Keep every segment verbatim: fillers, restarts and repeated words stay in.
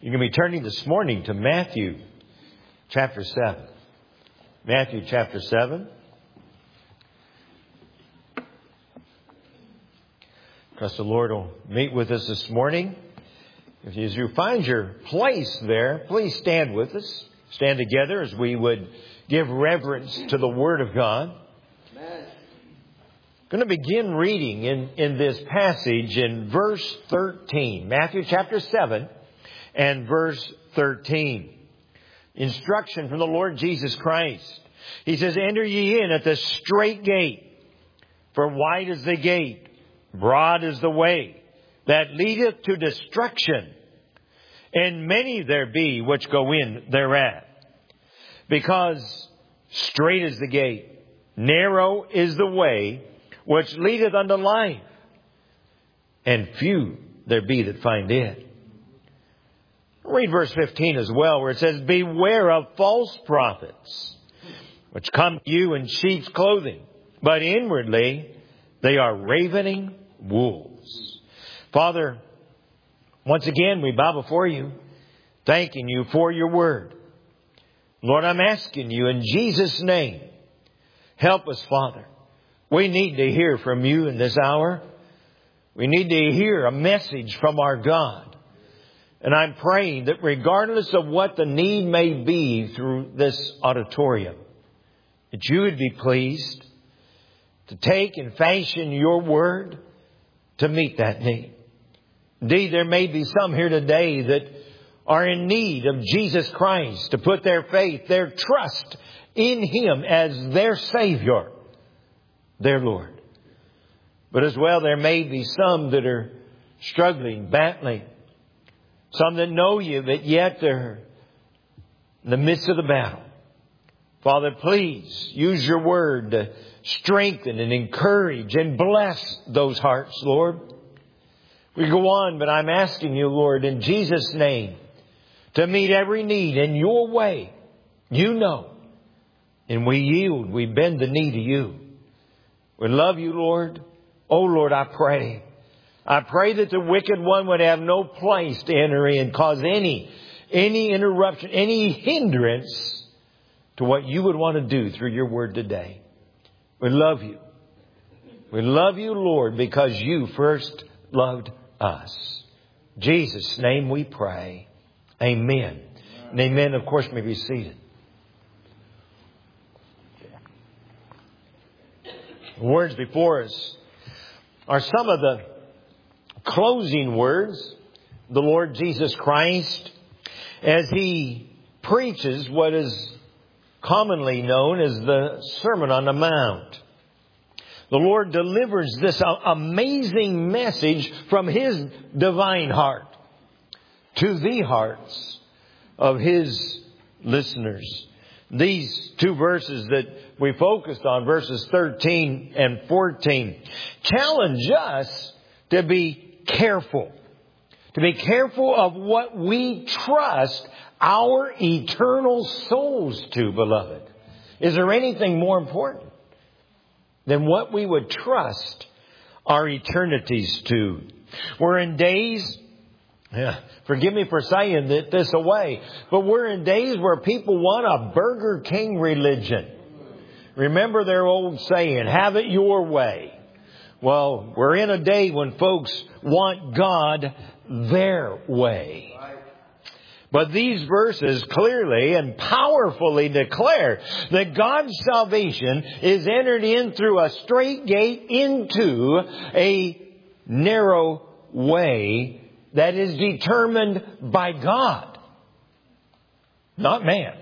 You're going to be turning this morning to Matthew chapter seven. Matthew chapter seven. Trust the Lord will meet with us this morning. If you, as you find your place there, please stand with us. Stand together as we would give reverence to the Word of God. Amen. I'm going to begin reading in, in this passage in verse thirteen. Matthew chapter seven and verse thirteen. Instruction from the Lord Jesus Christ. He says, "Enter ye in at the strait gate, for wide is the gate, broad is the way that leadeth to destruction, and many there be which go in thereat. Because strait is the gate, narrow is the way which leadeth unto life, and few there be that find it." Read verse fifteen as well, where it says, "Beware of false prophets, which come to you in sheep's clothing, but inwardly they are ravening wolves." Father, once again we bow before you, thanking you for your word. Lord, I'm asking you in Jesus' name, help us, Father. We need to hear from you in this hour. We need to hear a message from our God. And I'm praying that regardless of what the need may be through this auditorium, that you would be pleased to take and fashion your word to meet that need. Indeed, there may be some here today that are in need of Jesus Christ, to put their faith, their trust in Him as their Savior, their Lord. But as well, there may be some that are struggling, battling. Some that know you, but yet they're in the midst of the battle. Father, please use your word to strengthen and encourage and bless those hearts, Lord. We go on, but I'm asking you, Lord, in Jesus' name, to meet every need in your way. You know. And we yield, we bend the knee to you. We love you, Lord. Oh, Lord, I pray. I pray that the wicked one would have no place to enter in, cause any, any interruption, any hindrance to what you would want to do through your word today. We love you. We love you, Lord, because you first loved us. In Jesus' name we pray. Amen. And amen, of course, may be seated. The words before us are some of the closing words the Lord Jesus Christ as He preaches what is commonly known as the Sermon on the Mount. The Lord delivers this amazing message from His divine heart to the hearts of His listeners. These two verses that we focused on, verses thirteen and fourteen, challenge us to be careful. To be careful of what we trust our eternal souls to, beloved. Is there anything more important than what we would trust our eternities to? We're in days, yeah, forgive me for saying this away, but we're in days where people want a Burger King religion. Remember their old saying, have it your way. Well, we're in a day when folks want God their way. But these verses clearly and powerfully declare that God's salvation is entered in through a strait gate into a narrow way that is determined by God, not man.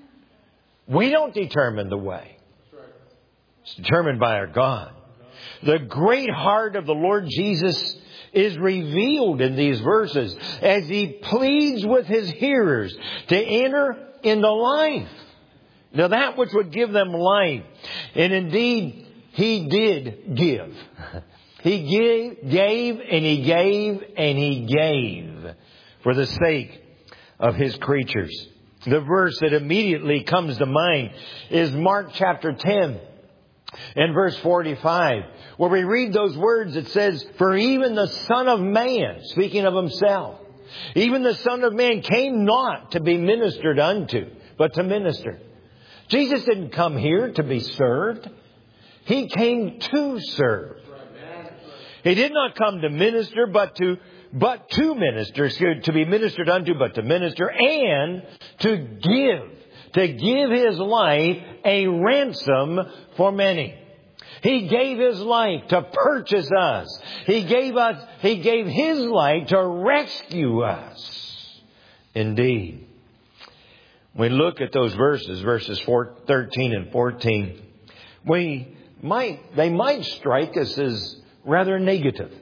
We don't determine the way. It's determined by our God. The great heart of the Lord Jesus is revealed in these verses as He pleads with His hearers to enter into life. Now that which would give them life. And indeed, He did give. He gave, gave and He gave and He gave for the sake of His creatures. The verse that immediately comes to mind is Mark chapter ten. In verse forty-five, where we read those words, it says, "For even the Son of Man," speaking of Himself, Even the Son of Man came not to be ministered unto, but to minister. Jesus didn't come here to be served. He came to serve. He did not come to minister, but to but to minister, to be ministered unto, but to minister, and to give, to give His life a ransom for many. He gave His life to purchase us. He gave us, He gave His life to rescue us. Indeed. We look at those verses, verses four, thirteen and fourteen. We might, they might strike us as rather negative,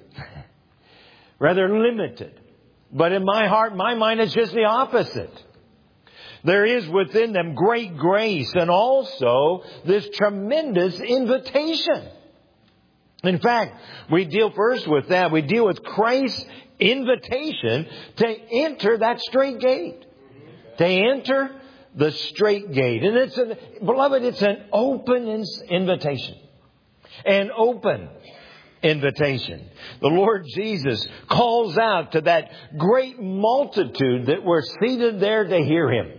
rather limited. But in my heart, my mind, it's just the opposite. There is within them great grace and also this tremendous invitation. In fact, we deal first with that. We deal with Christ's invitation to enter that straight gate. To enter the straight gate. And it's an, beloved, it's an open invitation. An open invitation. The Lord Jesus calls out to that great multitude that were seated there to hear Him.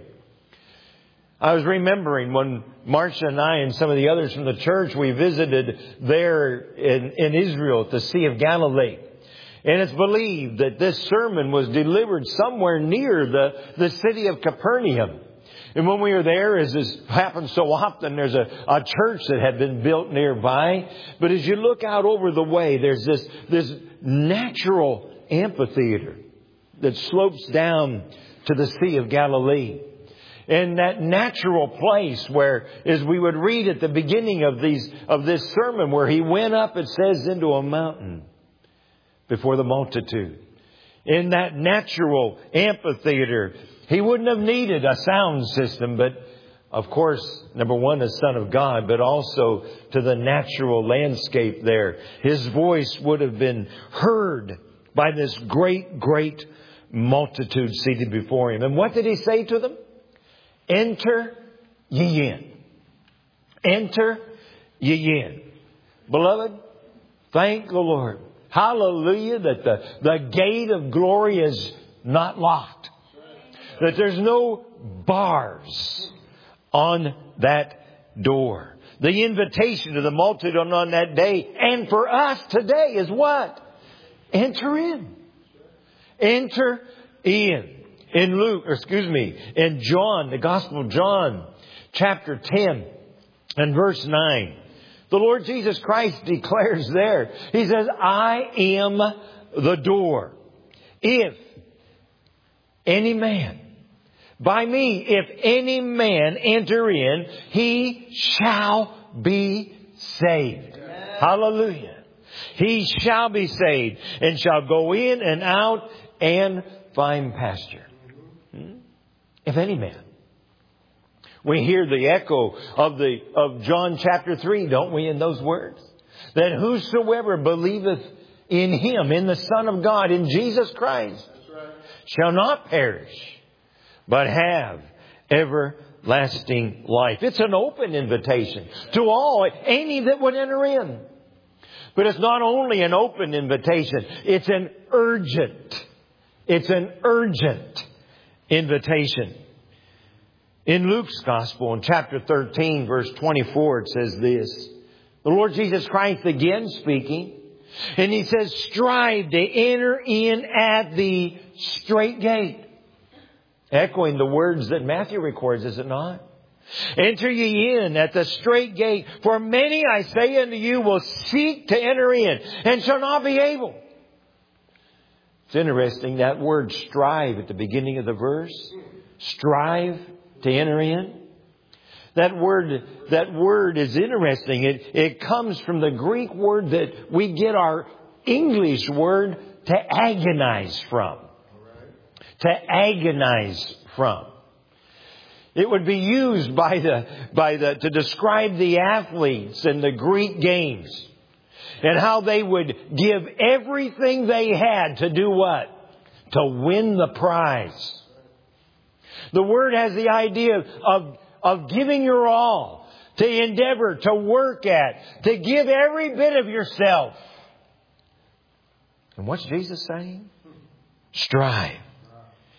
I was remembering when Marcia and I and some of the others from the church, we visited there in, in Israel at the Sea of Galilee. And it's believed that this sermon was delivered somewhere near the, the city of Capernaum. And when we were there, as this happens so often, there's a, a church that had been built nearby. But as you look out over the way, there's this, this natural amphitheater that slopes down to the Sea of Galilee. And that natural place where, as we would read at the beginning of these of this sermon, where He went up, it says, into a mountain before the multitude. In that natural amphitheater, He wouldn't have needed a sound system, but of course, number one, as Son of God, but also to the natural landscape there. His voice would have been heard by this great, great multitude seated before Him. And what did He say to them? Enter ye in. Enter ye in. Beloved, thank the Lord. Hallelujah, that the, the gate of glory is not locked. That there's no bars on that door. The invitation to the multitude on that day and for us today is what? Enter in. Enter in. In Luke, or excuse me, in John, the Gospel of John, chapter ten and verse nine. The Lord Jesus Christ declares there, He says, I am the door. If any man, by me, if any man enter in, he shall be saved. Amen. Hallelujah. He shall be saved and shall go in and out and find pasture. Hmm? If any man. We hear the echo of the of John chapter three, don't we, in those words? That whosoever believeth in Him, in the Son of God, in Jesus Christ, that's right, shall not perish, but have everlasting life. It's an open invitation to all, any that would enter in. But it's not only an open invitation, it's an urgent, it's an urgent invitation. In Luke's Gospel, in chapter thirteen, verse twenty-four, it says this. The Lord Jesus Christ again speaking, and He says, strive to enter in at the strait gate. Echoing the words that Matthew records, is it not? Enter ye in at the strait gate, for many, I say unto you, will seek to enter in, and shall not be able. It's interesting, that word strive at the beginning of the verse. Strive to enter in. That word, that word is interesting. It, it comes from the Greek word that we get our English word to agonize from. To agonize from. It would be used by the, by the, to describe the athletes in the Greek games. And how they would give everything they had to do what? To win the prize. The word has the idea of, of giving your all, to endeavor, to work at, to give every bit of yourself. And what's Jesus saying? Strive.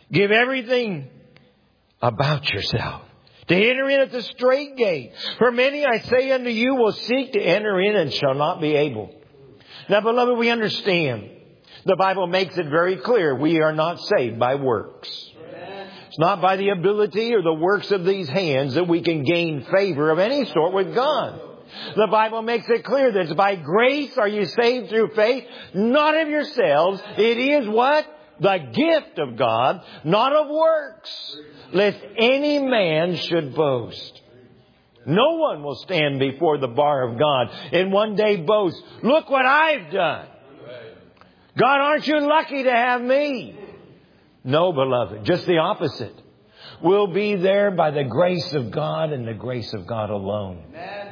Give everything about yourself. To enter in at the straight gate. For many, I say unto you, will seek to enter in and shall not be able. Now, beloved, we understand. The Bible makes it very clear. We are not saved by works. It's not by the ability or the works of these hands that we can gain favor of any sort with God. The Bible makes it clear that it's by grace are you saved through faith, not of yourselves. It is what? The gift of God, not of works, lest any man should boast. No one will stand before the bar of God and one day boast, look what I've done. God, aren't you lucky to have me? No, beloved, just the opposite. We'll be there by the grace of God and the grace of God alone.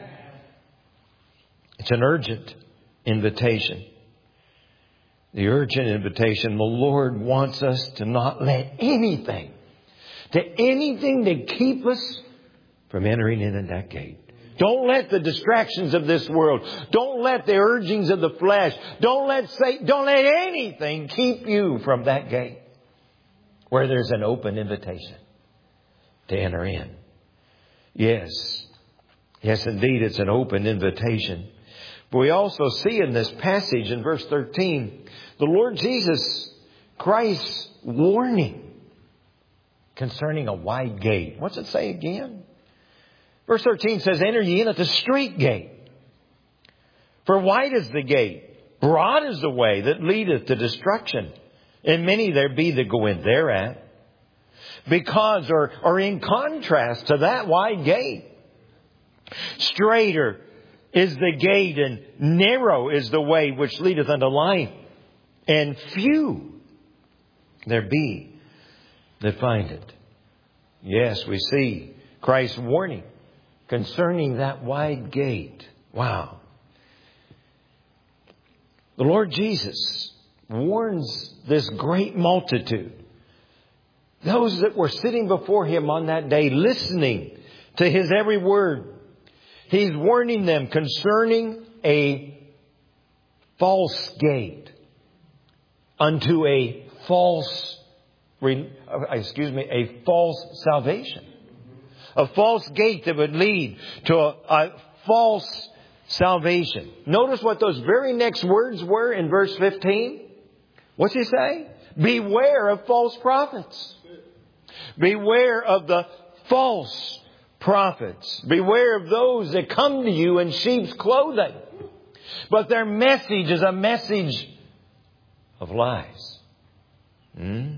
It's an urgent invitation. The urgent invitation. The Lord wants us to not let anything, to anything to keep us from entering in at that gate. Don't let the distractions of this world, don't let the urgings of the flesh, don't let say, don't let anything keep you from that gate where there's an open invitation to enter in. Yes. Yes, indeed, it's an open invitation. But we also see in this passage in verse thirteen, the Lord Jesus Christ's warning concerning a wide gate. What's it say again? Verse thirteen says, enter ye in at the straight gate. For wide is the gate, broad is the way that leadeth to destruction, and many there be that go in thereat. Because, or, or in contrast to that wide gate, straighter is the gate, and narrow is the way which leadeth unto life, and few there be that find it. Yes, we see Christ's warning concerning that wide gate. Wow. The Lord Jesus warns this great multitude, those that were sitting before Him on that day, listening to His every word. He's warning them concerning a false gate unto a false, excuse me, a false salvation. A false gate that would lead to a, a false salvation. Notice what those very next words were in verse fifteen. What's he say? Beware of false prophets. Beware of the false prophets. Beware of those that come to you in sheep's clothing, but their message is a message of lies. Hmm?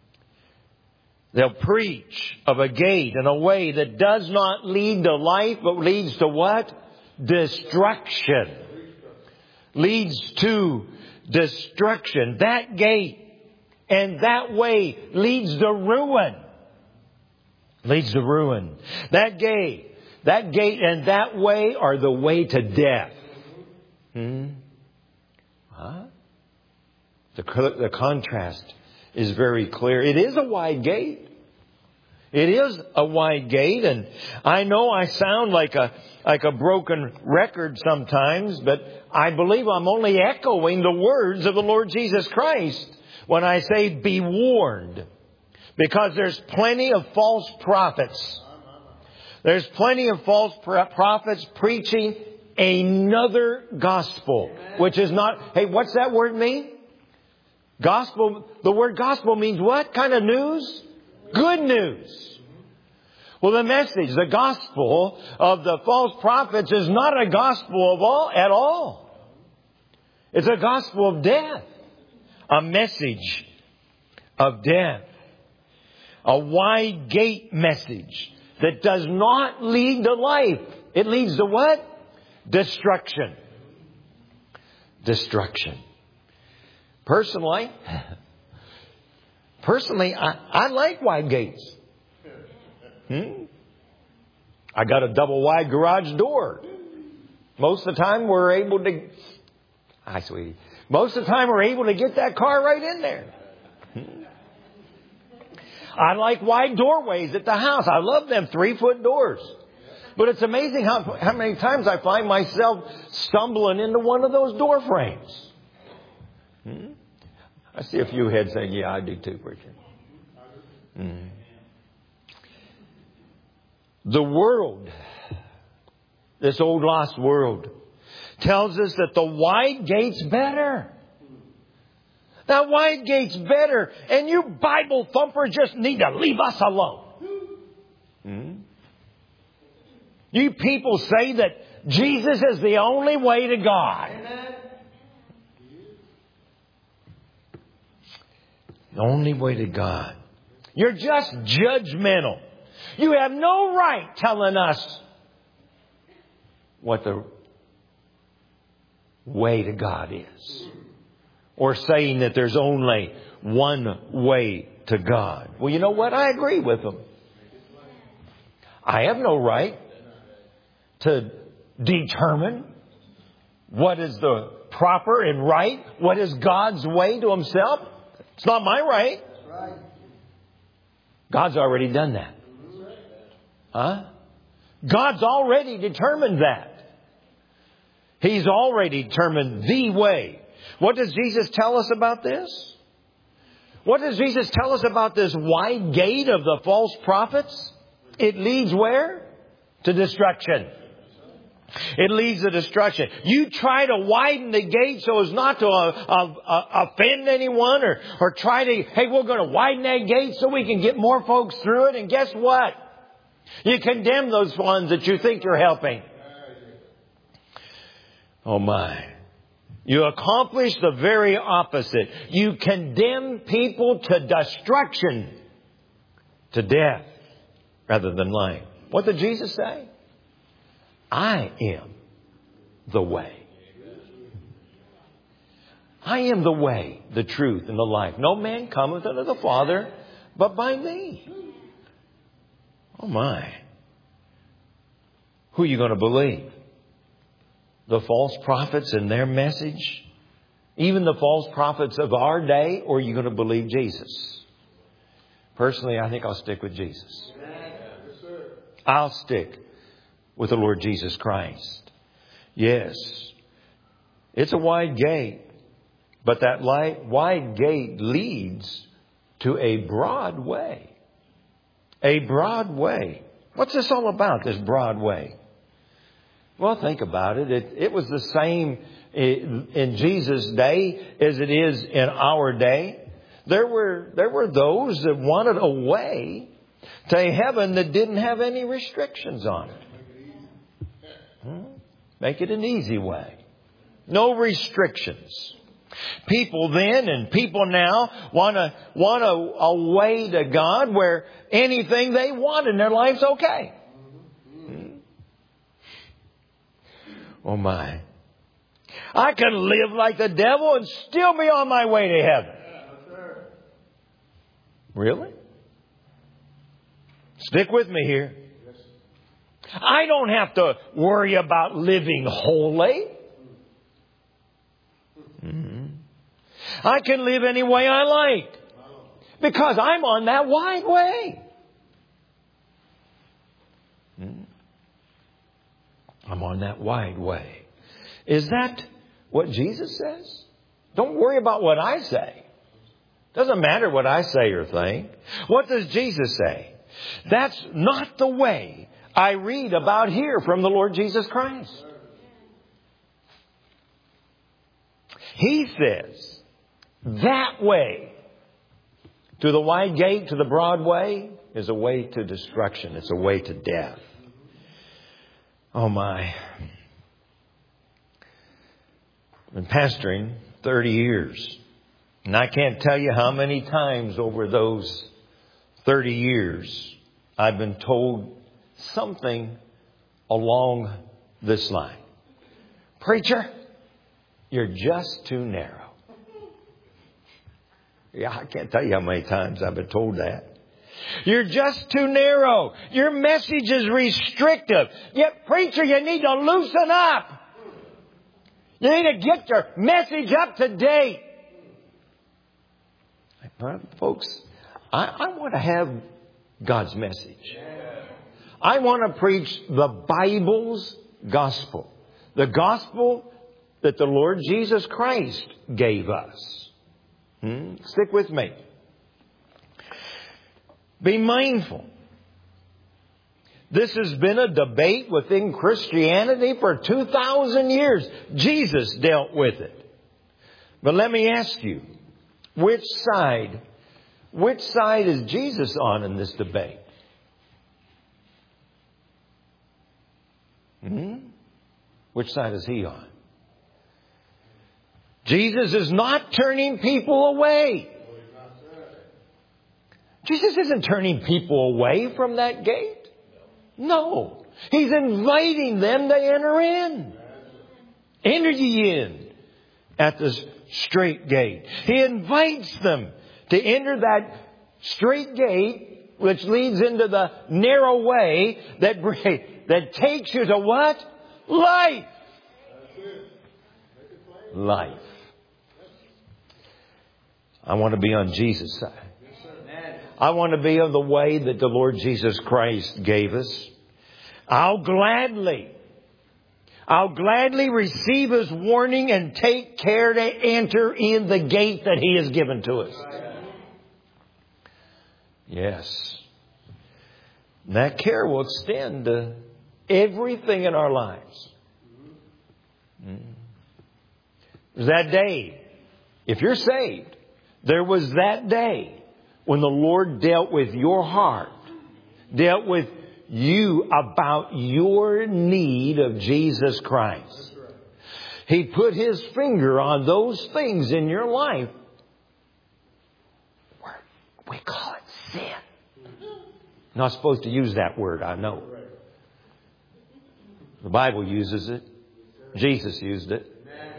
They'll preach of a gate and a way that does not lead to life, but leads to what? Destruction. Leads to destruction. That gate and that way leads to ruin. Leads to ruin. That gate, that gate and that way are the way to death. Hmm? Huh? The, the contrast is very clear. It is a wide gate. It is a wide gate, and I know I sound like a like a broken record sometimes, but I believe I'm only echoing the words of the Lord Jesus Christ when I say be warned. Because there's plenty of false prophets. There's plenty of false prophets preaching another gospel, which is not, hey, what's that word mean? Gospel, the word gospel means what kind of news? Good news. Well, the message, the gospel of the false prophets is not a gospel of all, at all. It's a gospel of death. A message of death. A wide gate message that does not lead to life. It leads to what? Destruction. Destruction. Personally, personally, I, I like wide gates. Hmm? I got a double wide garage door. Most of the time we're able to, hi sweetie, most of the time we're able to get that car right in there. Hmm? I like wide doorways at the house. I love them three foot doors. But it's amazing how, how many times I find myself stumbling into one of those door frames. Hmm? I see a few heads saying, yeah, I do too, preacher. Mm. The world, this old lost world, tells us that the wide gate's better. That wide gate's better. And you Bible thumpers just need to leave us alone. Hmm? You people say that Jesus is the only way to God. The only way to God. You're just judgmental. You have no right telling us what the way to God is. Or saying that there's only one way to God. Well, you know what? I agree with them. I have no right to determine what is the proper and right, what is God's way to Himself. It's not my right. God's already done that. Huh? God's already determined that. He's already determined the way. What does Jesus tell us about this? What does Jesus tell us about this wide gate of the false prophets? It leads where? To destruction. It leads to destruction. You try to widen the gate so as not to uh, uh, uh, offend anyone or, or try to, hey, we're going to widen that gate so we can get more folks through it. And guess what? You condemn those ones that you think you're helping. Oh my. You accomplish the very opposite. You condemn people to destruction, to death, rather than life. What did Jesus say? I am the way. I am the way, the truth, and the life. No man cometh unto the Father but by me. Oh my. Who are you going to believe? The false prophets and their message? Even the false prophets of our day? Or are you going to believe Jesus? Personally, I think I'll stick with Jesus. I'll stick with the Lord Jesus Christ. Yes, it's a wide gate. But that light, wide gate leads to a broad way. A broad way. What's this all about, this broad way? Well, think about it. It, it was the same in Jesus' day as it is in our day. There were, there were those that wanted a way to heaven that didn't have any restrictions on it. Hmm? Make it an easy way. No restrictions. People then and people now want a, want a, a way to God where anything they want in their life's okay. Hmm? Oh my. I can live like the devil and still be on my way to heaven. Really? Stick with me here. I don't have to worry about living holy. Mm-hmm. I can live any way I like because I'm on that wide way. Mm-hmm. I'm on that wide way. Is that what Jesus says? Don't worry about what I say. Doesn't matter what I say or think. What does Jesus say? That's not the way I read about here from the Lord Jesus Christ. He says that way to the wide gate, to the broad way, is a way to destruction. It's a way to death. Oh my. I've been pastoring thirty years. And I can't tell you how many times over those thirty years I've been told something along this line. Preacher, you're just too narrow. Yeah, I can't tell you how many times I've been told that. You're just too narrow. Your message is restrictive. Yet, preacher, you need to loosen up. You need to get your message up to date. Folks, I, I want to have God's message. I want to preach the Bible's gospel. The gospel that the Lord Jesus Christ gave us. Hmm? Stick with me. Be mindful. This has been a debate within Christianity for two thousand years. Jesus dealt with it. But let me ask you, which side, which side is Jesus on in this debate? Hmm? Which side is He on? Jesus is not turning people away. Jesus isn't turning people away from that gate. No. He's inviting them to enter in. Enter ye in at the straight gate. He invites them to enter that straight gate, which leads into the narrow way that, that takes you to what? Life. Life. I want to be on Jesus' side. I want to be on the way that the Lord Jesus Christ gave us. I'll gladly, I'll gladly receive His warning and take care to enter in the gate that He has given to us. Yes. That care will extend to everything in our lives. There's that day. If you're saved, there was that day when the Lord dealt with your heart, dealt with you about your need of Jesus Christ. He put His finger on those things in your life. We call it sin. Not supposed to use that word, I know. The Bible uses it. Jesus used it.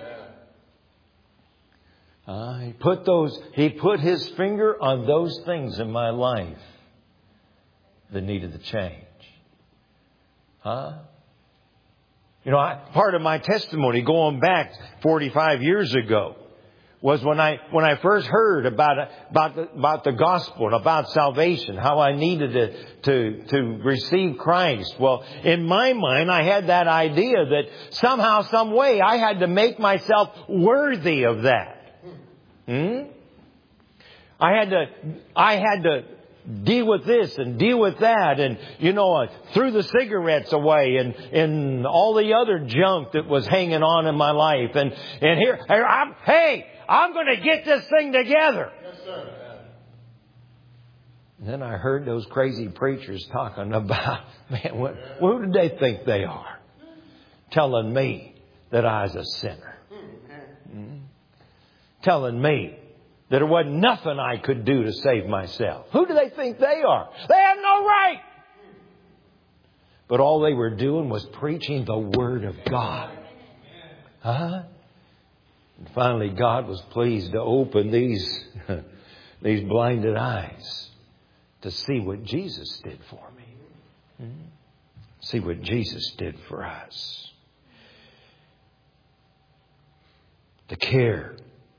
Uh, he put those, he put His finger on those things in my life that needed to change. Huh? You know, I, part of my testimony going back forty-five years ago was when I, when I first heard about, about the, about the gospel and about salvation, how I needed to, to, to receive Christ. Well, in my mind, I had that idea that somehow, some way, I had to make myself worthy of that. Hmm? I had to, I had to deal with this and deal with that, and you know, uh, threw the cigarettes away and and all the other junk that was hanging on in my life, and and here, here I'm, hey, I'm going to get this thing together. Yes, sir. And then I heard those crazy preachers talking about, man, what, who did they think they are, telling me that I was a sinner. Hmm? Telling me that there wasn't nothing I could do to save myself. Who do they think they are? They have no right. But all they were doing was preaching the Word of God. Huh? And finally, God was pleased to open these, these blinded eyes to see what Jesus did for me. Hmm? See what Jesus did for us. The care.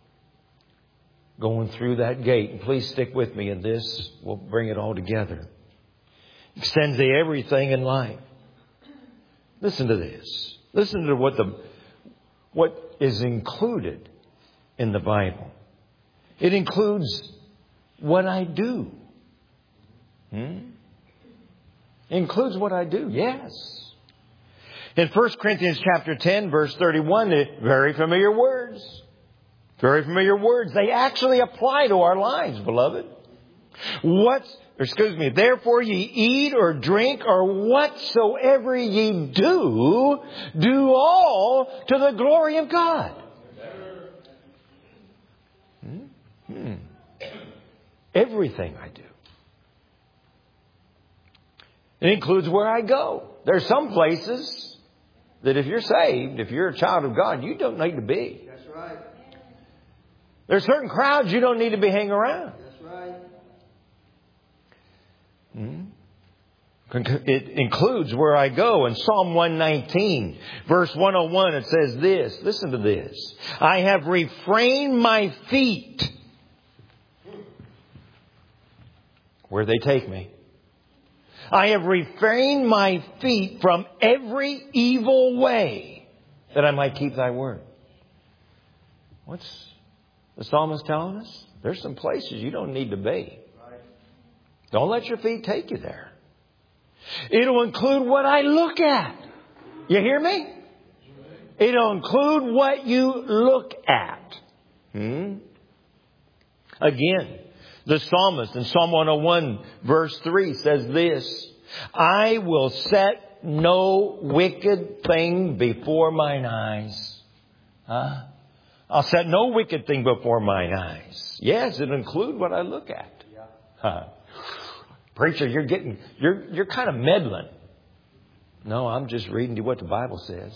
Going through that gate, and please stick with me in this. We'll bring it all together. Extends to everything in life. Listen to this. Listen to what the what is included in the Bible. It includes what I do. Hmm? It includes what I do. Yes. In First Corinthians chapter ten, verse thirty-one, very familiar words. Very familiar words. They actually apply to our lives, beloved. What, excuse me, therefore ye eat or drink or whatsoever ye do, do all to the glory of God. Hmm? Hmm. Everything I do. It includes where I go. There's some places that if you're saved, if you're a child of God, you don't need to be. That's right. There's certain crowds you don't need to be hanging around. That's right. Hmm? It includes where I go. In Psalm one nineteen, verse one oh one, it says this. Listen to this. I have refrained my feet. Where they take me. I have refrained my feet from every evil way, that I might keep thy word. What's the psalmist telling us? There's some places you don't need to be. Don't let your feet take you there. It'll include what I look at. You hear me? It'll include what you look at. Hmm? Again, the psalmist in Psalm one oh one verse three says this, I will set no wicked thing before mine eyes. Huh? I'll set no wicked thing before mine eyes. Yes, it'll include what I look at. Huh. Preacher, you're getting, you're, you're kind of meddling. No, I'm just reading you what the Bible says.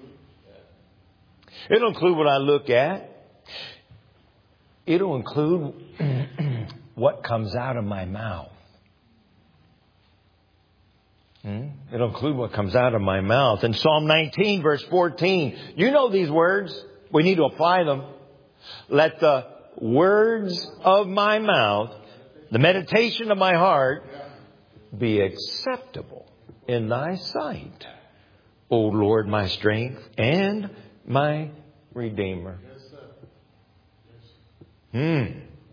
It'll include what I look at. It'll include what comes out of my mouth. Hmm? It'll include what comes out of my mouth. In Psalm nineteen, verse fourteen, you know these words. We need to apply them. Let the words of my mouth, the meditation of my heart, be acceptable in thy sight, O Lord, my strength and my Redeemer. Hmm.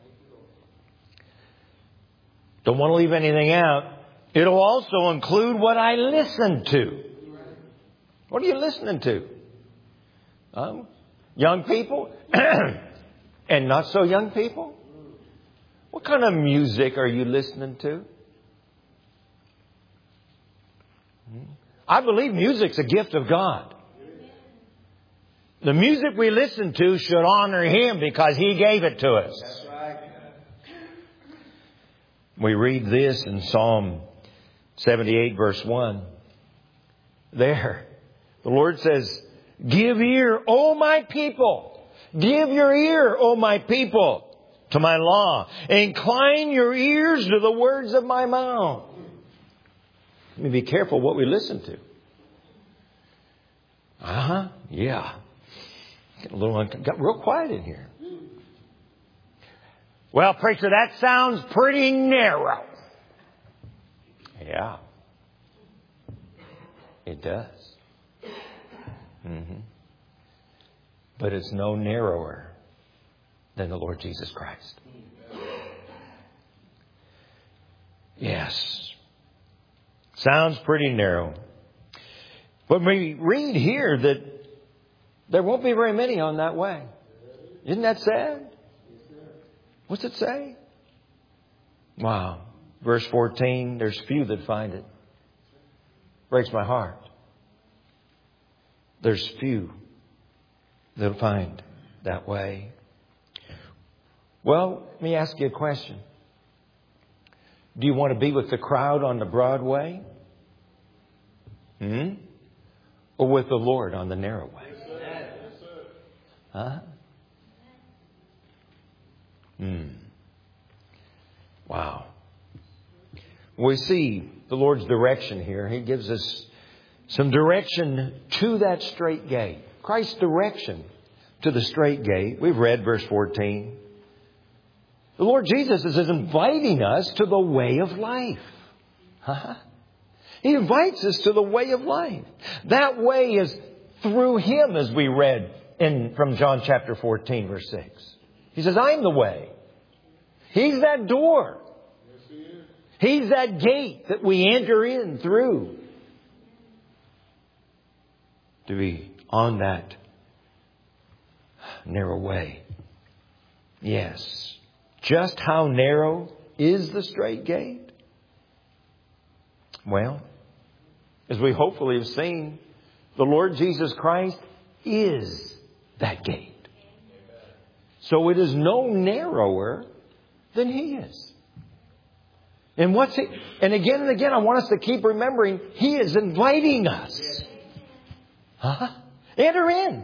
Don't want to leave anything out. It'll also include what I listen to. What are you listening to? Um, young people and not so young people? What kind of music are you listening to? I believe music's a gift of God. The music we listen to should honor Him because He gave it to us. That's right. We read this in Psalm seventy-eight verse one. There, the Lord says, give ear, O my people. Give your ear, O my people, to my law. Incline your ears to the words of my mouth. Let me be careful what we listen to. Uh-huh. Yeah. Get a little un- got real quiet in here. Well, preacher, that sounds pretty narrow. Yeah. It does. Mm-hmm. But it's no narrower than the Lord Jesus Christ. Yes. Sounds pretty narrow. But we read here that there won't be very many on that way. Isn't that sad? What's it say? Wow. Verse fourteen, there's few that find it. Breaks my heart. There's few that'll find that way. Well, let me ask you a question. Do you want to be with the crowd on the Broadway? Hmm? Or with the Lord on the narrow way? Huh? Hmm. Wow. We see the Lord's direction here. He gives us some direction to that straight gate. Christ's direction to the straight gate. We've read verse fourteen. The Lord Jesus is inviting us to the way of life. Huh? He invites us to the way of life. That way is through Him, as we read in from John chapter fourteen, verse six. He says, I'm the way. He's that door. He's that gate that we enter in through to be on that narrow way. Yes. Just how narrow is the straight gate? Well, as we hopefully have seen, the Lord Jesus Christ is that gate. So it is no narrower than He is. And what's He? And again and again, I want us to keep remembering, He is inviting us. Huh? Enter in.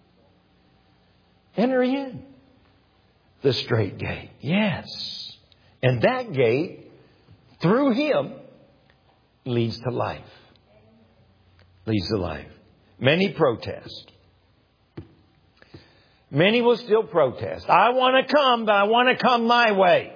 Enter in. The straight gate. Yes. And that gate, through Him, leads to life. Leads to life. Many protest. Many will still protest. I want to come, but I want to come my way.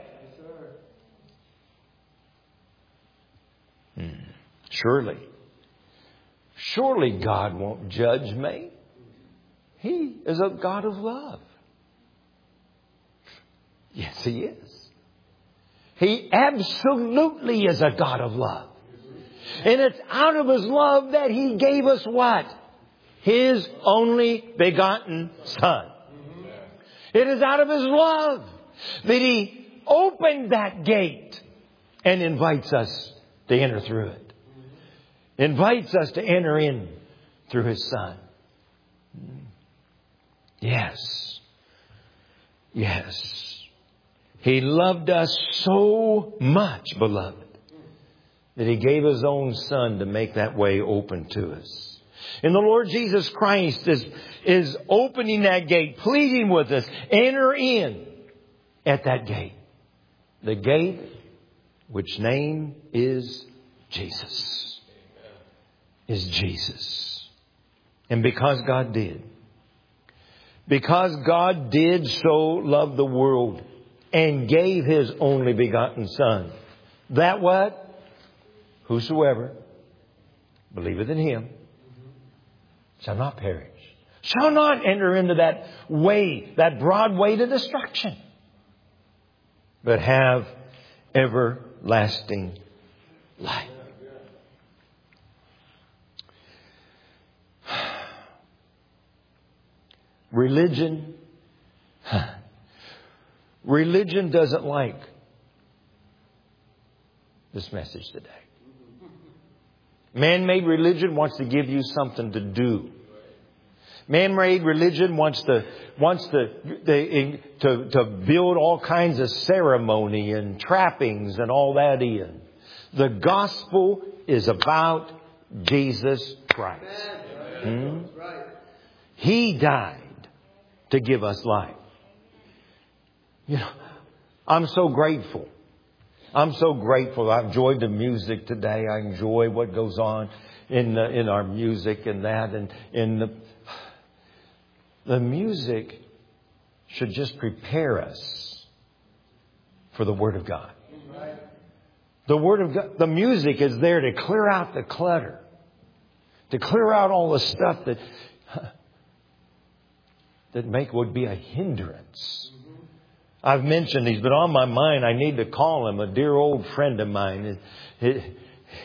Hmm. Surely. Surely God won't judge me. He is a God of love. Yes, He is. He absolutely is a God of love. And it's out of His love that He gave us what? His only begotten Son. It is out of His love that He opened that gate and invites us to enter through it. Invites us to enter in through His Son. Yes. Yes. He loved us so much, beloved, that He gave His own Son to make that way open to us. And the Lord Jesus Christ is, is opening that gate, pleading with us, enter in at that gate. The gate which name is Jesus. Is Jesus. And because God did. Because God did so love the world and gave His only begotten Son. That what? Whosoever believeth in Him shall not perish. Shall not enter into that way, that broad way to destruction. But have everlasting life. Religion, religion doesn't like this message today. Man-made religion wants to give you something to do. Man-made religion wants to wants to, they, to to build all kinds of ceremony and trappings and all that in. The gospel is about Jesus Christ. Hmm? He died to give us life. You know, I'm so grateful. I'm so grateful. I've enjoyed the music today. I enjoy what goes on in the, in our music and that. And in the, the music should just prepare us for the Word of God. The Word of God, the music is there to clear out the clutter. To clear out all the stuff that that make would be a hindrance. I've mentioned he's been on my mind. I need to call him, a dear old friend of mine. It, it,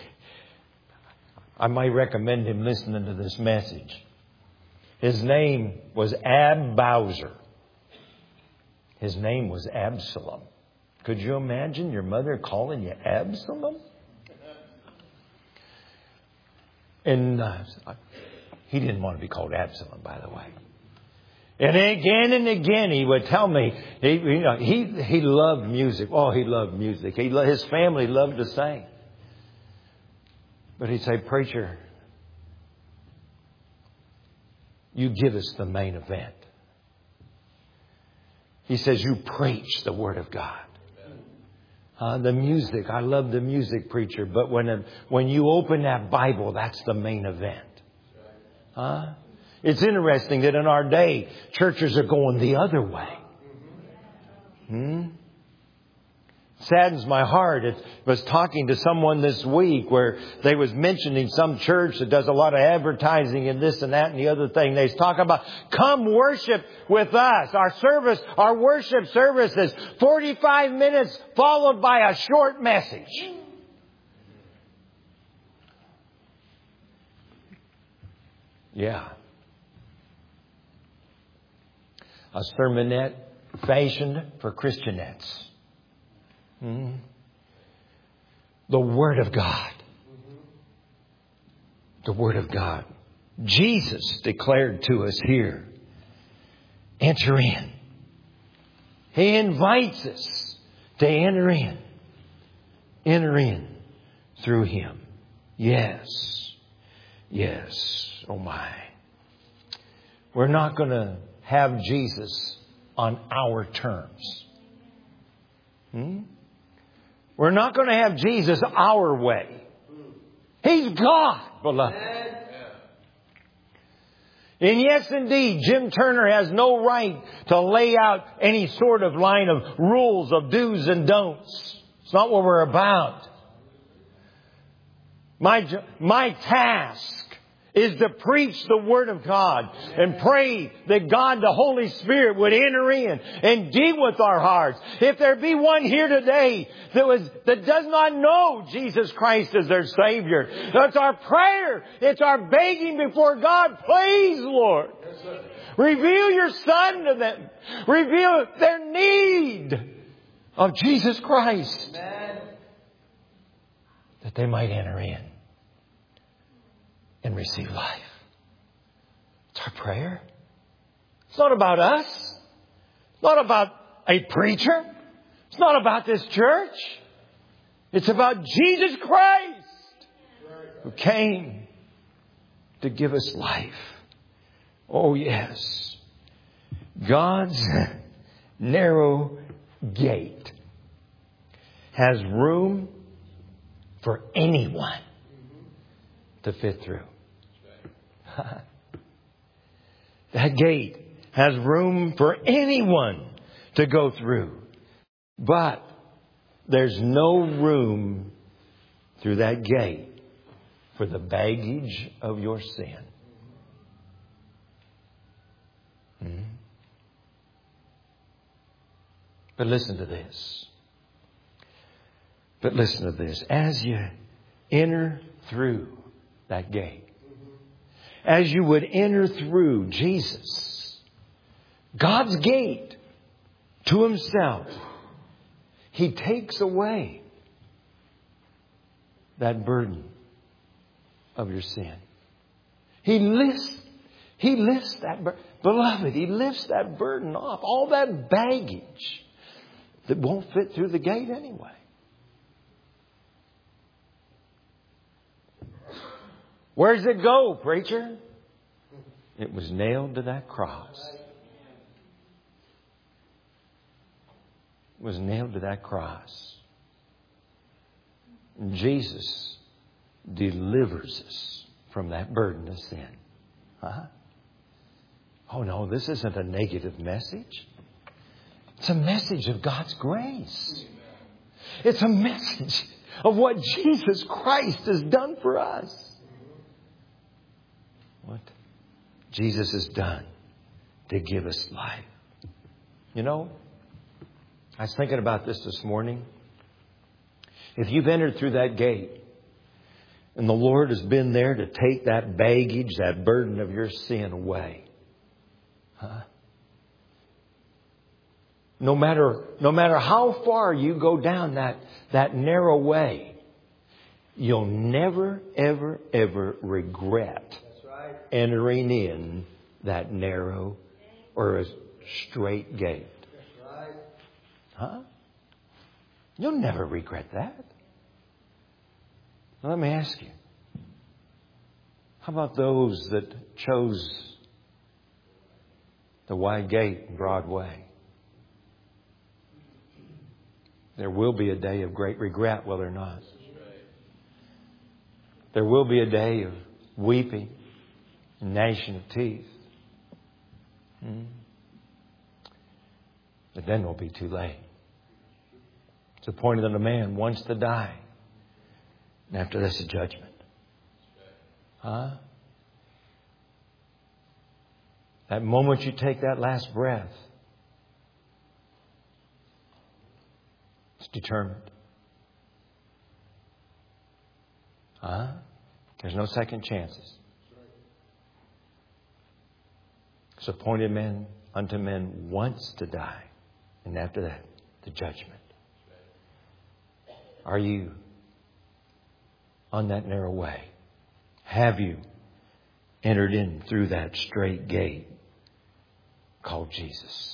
I might recommend him listening to this message. His name was Ab Bowser. His name was Absalom. Could you imagine your mother calling you Absalom? And uh, he didn't want to be called Absalom, by the way. And again and again he would tell me, he, you know, he, he loved music. Oh, he loved music. He, his family loved to sing. But he'd say, preacher, you give us the main event. He says, you preach the Word of God. Uh, the music, I love the music, preacher. But when, when you open that Bible, that's the main event. Huh? It's interesting that in our day, churches are going the other way. Hmm? Saddens my heart. It was talking to someone this week where they was mentioning some church that does a lot of advertising and this and that and the other thing. They was talking about, come worship with us. Our service, our worship service is forty-five minutes followed by a short message. Yeah. A sermonette fashioned for Christianettes. Hmm. The Word of God. The Word of God. Jesus declared to us here, enter in. He invites us to enter in. Enter in through Him. Yes. Yes. Oh my. We're not going to have Jesus on our terms. Hmm? We're not going to have Jesus our way. He's God, beloved. And yes, indeed, Jim Turner has no right to lay out any sort of line of rules of do's and don'ts. It's not what we're about. My, my task is to preach the Word of God and pray that God, the Holy Spirit, would enter in and deal with our hearts. If there be one here today that was that does not know Jesus Christ as their Savior, that's our prayer. It's our begging before God. Please, Lord, reveal your Son to them. Reveal their need of Jesus Christ, that they might enter in and receive life. It's our prayer. It's not about us. It's not about a preacher. It's not about this church. It's about Jesus Christ, who came to give us life. Oh, yes. God's narrow gate has room for anyone to fit through. That gate has room for anyone to go through. But there's no room through that gate for the baggage of your sin. Hmm? But listen to this. But listen to this. As you enter through that gate, as you would enter through Jesus, God's gate, to Himself, He takes away that burden of your sin. He lifts, He lifts that burden. Beloved, He lifts that burden off. All that baggage that won't fit through the gate anyway. Where does it go, preacher? It was nailed to that cross. It was nailed to that cross. And Jesus delivers us from that burden of sin. Huh? Oh no, this isn't a negative message. It's a message of God's grace. It's a message of what Jesus Christ has done for us. What Jesus has done to give us life. You know, I was thinking about this this morning. If you've entered through that gate and the Lord has been there to take that baggage, that burden of your sin away, huh? No matter, no matter how far you go down that, that narrow way, you'll never, ever, ever regret entering in that narrow or a straight gate. Huh? You'll never regret that. Now, let me ask you. How about those that chose the wide gate and broad way? There will be a day of great regret, will there not? There will be a day of weeping, gnashing of teeth. Hmm. But then it'll be too late. It's appointed that a man wants to die. And after this, a judgment. Huh? That moment you take that last breath, it's determined. Huh? There's no second chances. It's appointed men unto men once to die. And after that, the judgment. Are you on that narrow way? Have you entered in through that straight gate called Jesus?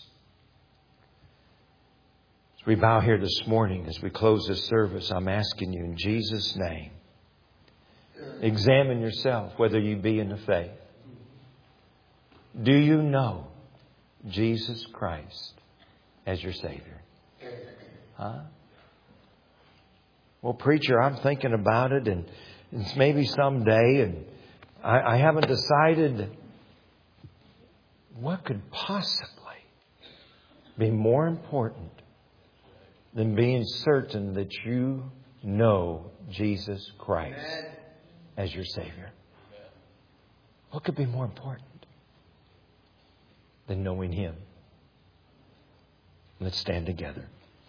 As we bow here this morning, as we close this service, I'm asking you in Jesus' name, examine yourself whether you be in the faith. Do you know Jesus Christ as your Savior? Huh? Well, preacher, I'm thinking about it, and it's maybe someday, and I, I haven't decided. What could possibly be more important than being certain that you know Jesus Christ as your Savior? What could be more important than knowing Him? Let's stand together.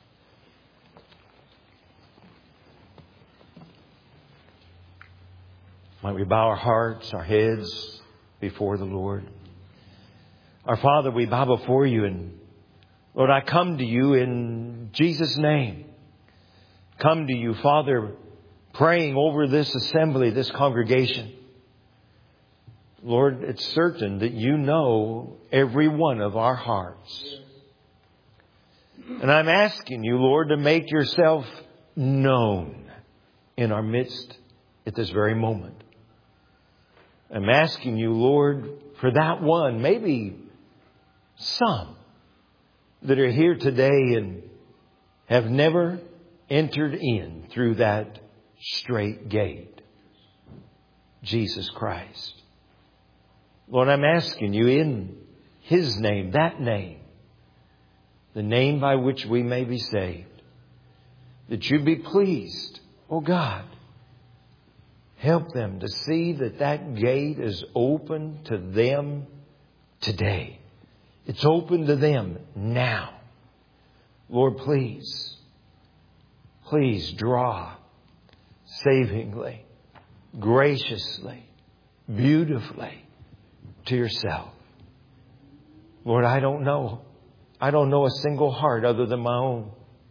Might we bow our hearts, our heads before the Lord? Our Father, we bow before You, and Lord, I come to You in Jesus' name. Come to You, Father, praying over this assembly, this congregation. Lord, it's certain that You know every one of our hearts. And I'm asking You, Lord, to make Yourself known in our midst at this very moment. I'm asking You, Lord, for that one, maybe some that are here today and have never entered in through that straight gate, Jesus Christ. Lord, I'm asking You in His name, that name, the name by which we may be saved, that You be pleased, oh God, help them to see that that gate is open to them today. It's open to them now. Lord, please, please draw savingly, graciously, beautifully to Yourself. Lord, I don't know. I don't know a single heart other than my own.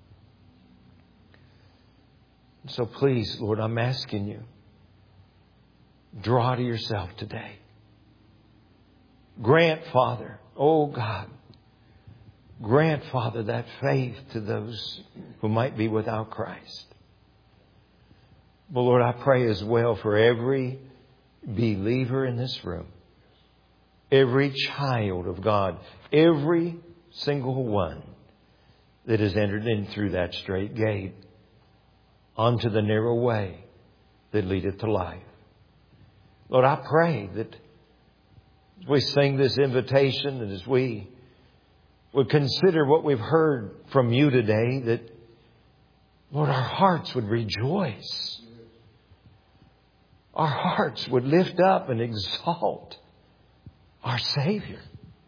So please, Lord, I'm asking You, draw to Yourself today. Grant, Father, oh God, grant, Father, that faith to those who might be without Christ. But Lord, I pray as well for every believer in this room, every child of God, every single one that has entered in through that straight gate onto the narrow way that leadeth to life. Lord, I pray that as we sing this invitation and as we would consider what we've heard from You today, that, Lord, our hearts would rejoice. Our hearts would lift up and exalt our Savior.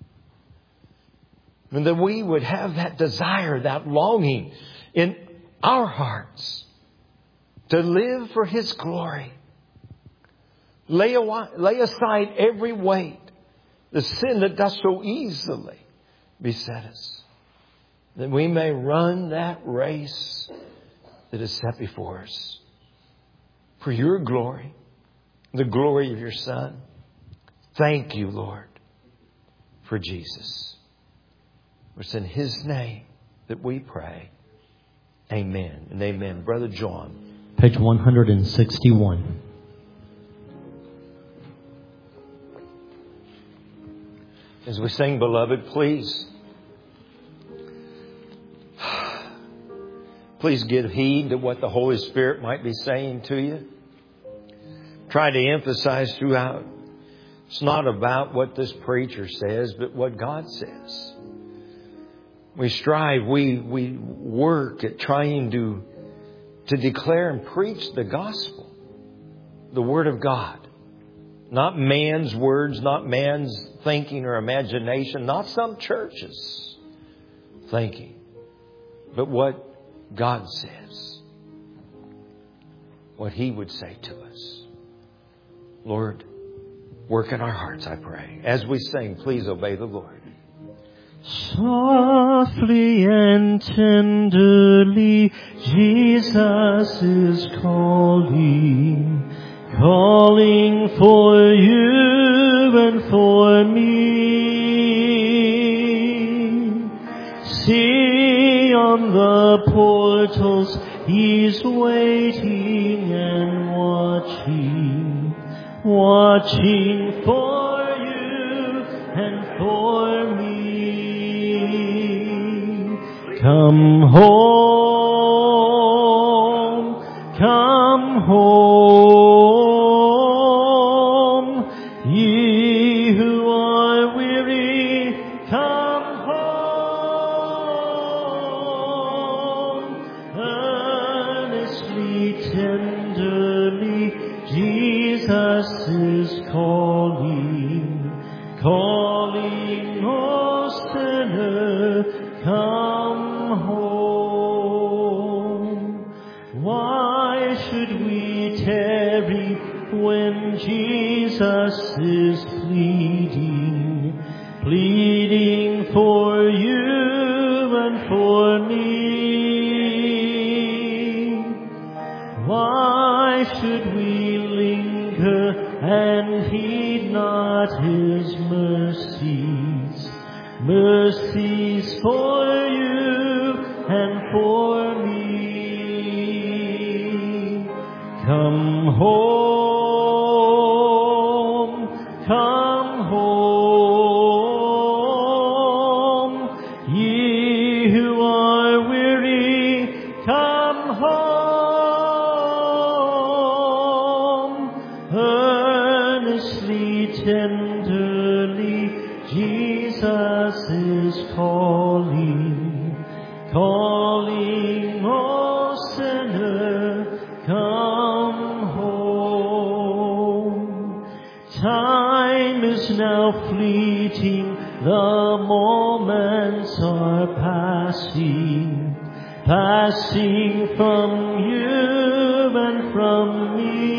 And that we would have that desire, that longing in our hearts to live for His glory. Lay, away, lay aside every weight, the sin that does so easily beset us, that we may run that race that is set before us for Your glory, the glory of Your Son. Thank You, Lord, for Jesus. It's in His name that we pray. Amen and amen. Brother John. Page one hundred sixty-one. As we sing, beloved, please, please give heed to what the Holy Spirit might be saying to you. Try to emphasize throughout, it's not about what this preacher says, but what God says. We strive, we, we work at trying to, to declare and preach the gospel, the Word of God. Not man's words, not man's thinking or imagination, not some churches thinking, but what God says, what He would say to us. Lord, work in our hearts, I pray. As we sing, please obey the Lord. Softly and tenderly, Jesus is calling, calling for you and for me. See on the portals, He's waiting and watching, watching for you and for me. Come home, come home, ye who are weary, come home. Earnestly, tenderly, Jesus is calling. calling, O sinner, come home. Why should we tarry when Jesus is pleading, pleading for you and for me? Why should we linger and heed not His mercies, mercies for you and for me? Come home, come home, ye who are weary, come home. Earnestly, tenderly, Jesus is calling, calling, O sinner, come home. Time is now fleeting, the moments are passing, passing from you and from me.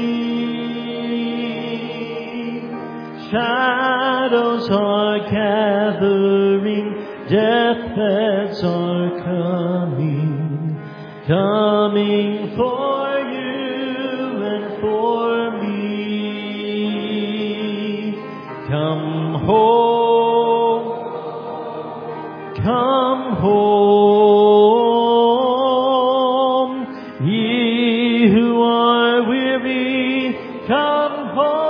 Shadows are gathering, deathbeds are coming, coming for you and for me. Come home, come home, ye who are weary, come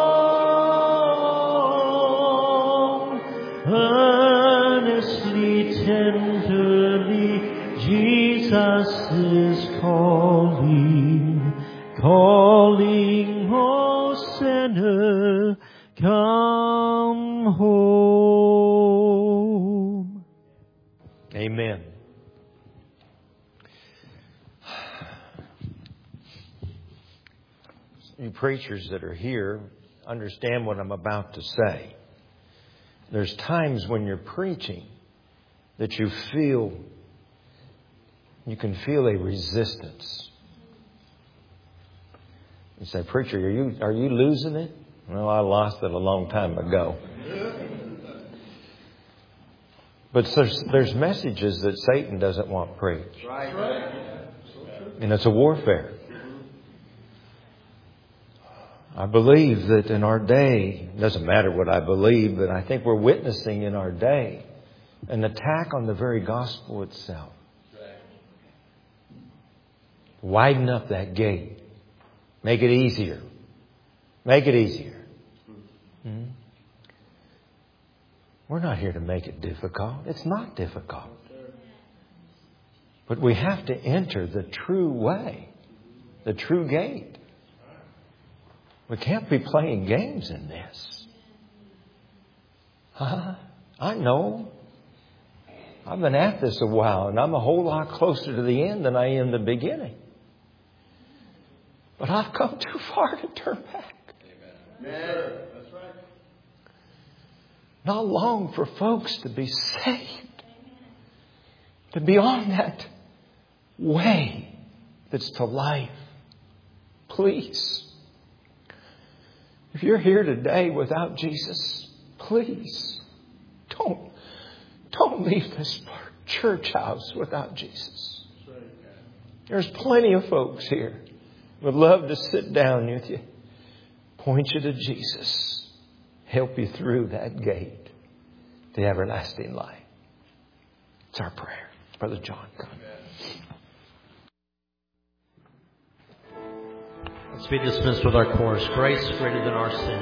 home. Earnestly, tenderly, Jesus is calling, calling, O sinner, come home. Amen. You preachers that are here understand what I'm about to say. There's times when you're preaching that you feel, you can feel a resistance. You say, preacher, are you, are you losing it? Well, I lost it a long time ago. But there's, there's messages that Satan doesn't want preached. And it's a warfare. I believe that in our day, it doesn't matter what I believe, but I think we're witnessing in our day an attack on the very gospel itself. Widen up that gate. Make it easier. Make it easier. Hmm? We're not here to make it difficult. It's not difficult. But we have to enter the true way, the true gate. We can't be playing games in this. Huh? I know. I've been at this a while, and I'm a whole lot closer to the end than I am the beginning. But I've come too far to turn back. Amen. That's right. Not long for folks to be saved, to be on that way that's to life. Please. If you're here today without Jesus, please don't, don't leave this church house without Jesus. There's plenty of folks here who would love to sit down with you, point you to Jesus, help you through that gate to everlasting life. It's our prayer. Brother John, come. Let's be dismissed with our chorus. Grace greater than our sin.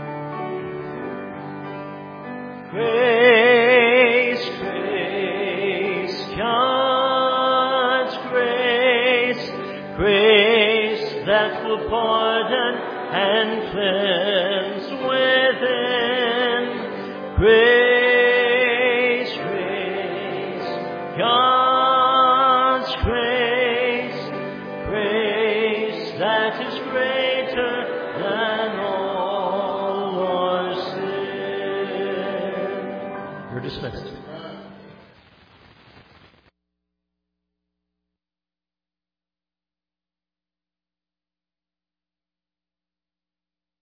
Grace, grace, God's grace, grace that will pardon and cleanse within. Grace